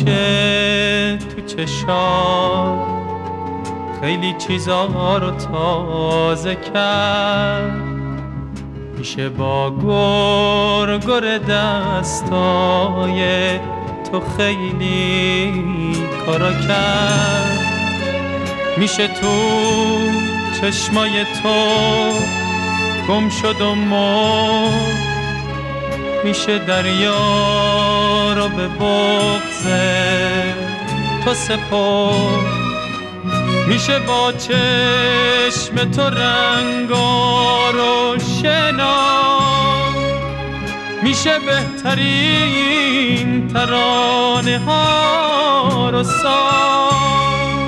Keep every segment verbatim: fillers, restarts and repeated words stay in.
میشه تو چشات خیلی چیزا رو تازه کرد، میشه با گر گر دستای تو خیلی کارا کرد، میشه تو چشمای تو گم شد و مرد، میشه دریا رو به بغض تو سپرد، میشه با چشم تو رنگا رو شناخت، میشه بهترین ترانه ها رو ساخت.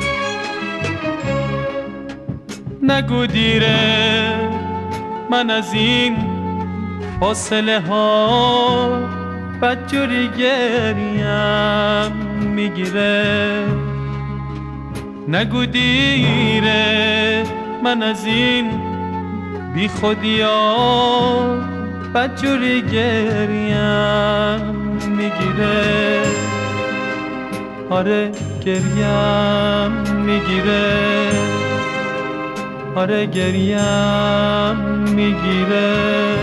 نگو دیره من از این فاصله ها بدجوری گریم میگیره، نگو دیره من از این بی خودی ها بدجوری گریم میگیره، آره گریم میگیره، آره گریم میگیره.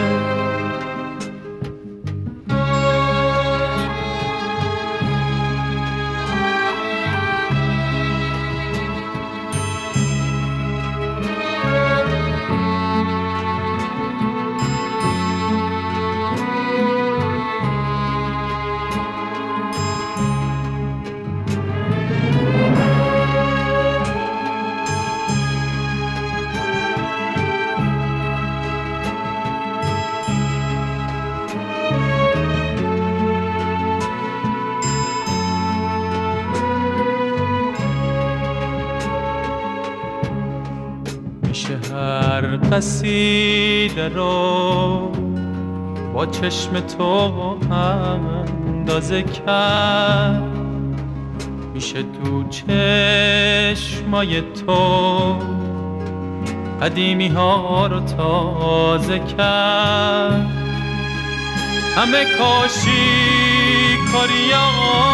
میشه هر قصیده رو با چشم تو اندازه کرد، میشه تو چشمای تو قدیمی ها رو تازه کرد، همه کاشی کاریا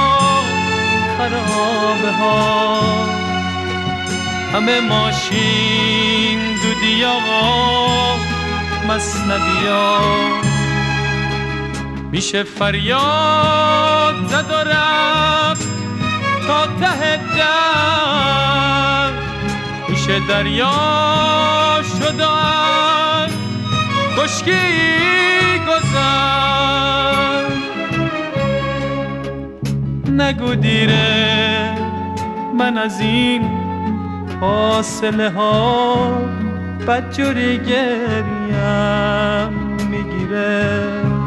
خرابه ها، همه ماشین دودیا مثنویا، میشه فریاد زد و رفت تا ته در، میشه دریا شد و از خشکی گذر. نگو دیره من از این فاصله ها بدجوری گریم میگیره،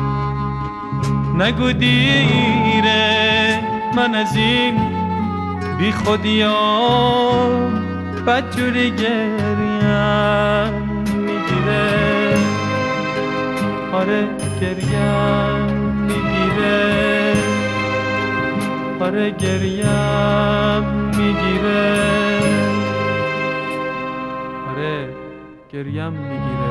نگو دیره من از این بی خودی ها بدجوری گریم میگیره، آره گریم میگیره، آره گریم میگیره، آره گریم میگیره.